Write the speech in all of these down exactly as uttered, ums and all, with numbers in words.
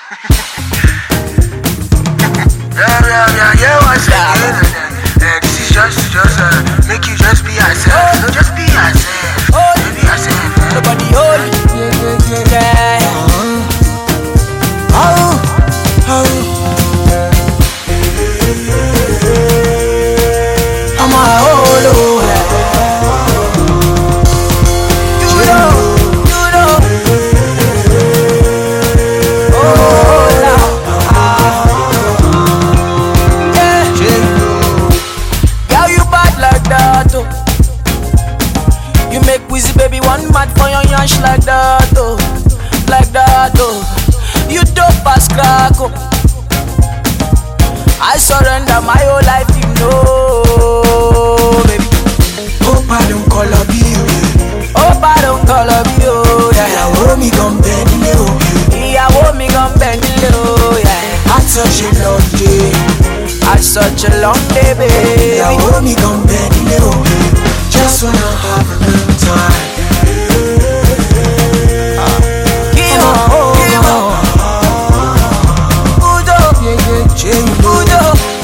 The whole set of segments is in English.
Yeah, yeah, yeah, yeah, what's yeah, uh, this is just, just uh, make you just be yourself. Oh. No, just be yourself. Oh. Just be yourself. Uh. Nobody holy. Yeah, yeah, yeah, yeah. Oh, oh. I'm a holo. You know, you know. Oh, nah. Yeah, girl, you bad like that, oh. You make Wizzy baby one mad for your yansh like that, oh. Like that, oh. You dope as crack, oh. I surrender my whole life, you know, baby. Hope I don't call up you. Hope I don't call up you, yeah. Ìyàwó mi gan bẹ́ẹ̀ nílé o. Ìyàwó mi gan bẹ́ẹ̀ nílé o, yeah. Had such a long day. Had such a long day, baby. Ìyàwó mi gan bẹ́ẹ̀ nílé o. Just wanna have a good time. Give up, give up. Udo, Udo.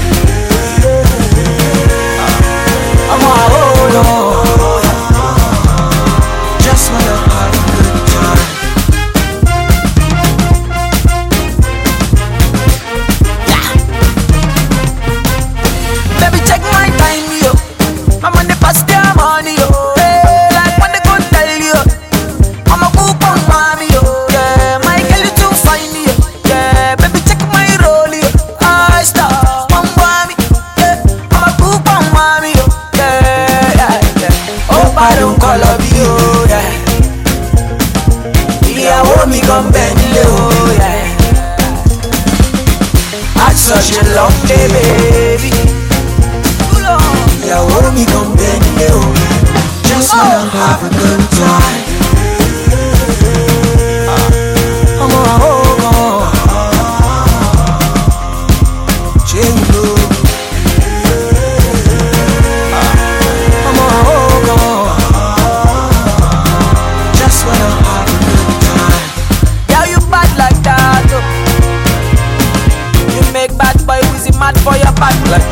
I'm a hold on. Just wanna have a good time. Yeah. Baby, take my time, yo. I'm on the past their money, yo. Hey, like when they go tell you, I'm a coupon mommy, yo. Yeah, my girl you too fine, yo. Yeah, baby, check my role, yo. I star, one mommy, yeah. I'm a coupon mommy, yo. Yeah, yeah, yeah. Hope I don't call up you, yeah. Ìyàwó mi gan bẹ́ẹ̀ nílé o, yeah. Had such a long day, baby. Too long. Ìyàwó mi gan bẹ́ẹ̀ nílé o. Just wanna have a good time. I'm a hold on. J-Lo. I'm a hold on. Just wanna have a good time. Yeah, you bad like that, oh. You make bad boy Wizzy mad for your back like